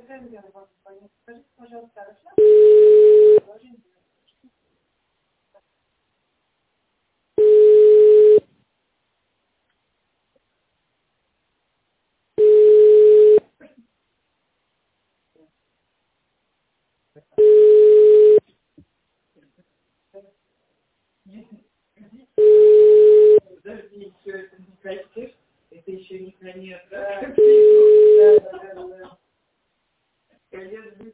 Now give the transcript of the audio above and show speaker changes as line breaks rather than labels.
Скажите, пожалуйста, хорошо? Подожди, еще это не конец, это еще не конец, да? Да. Конец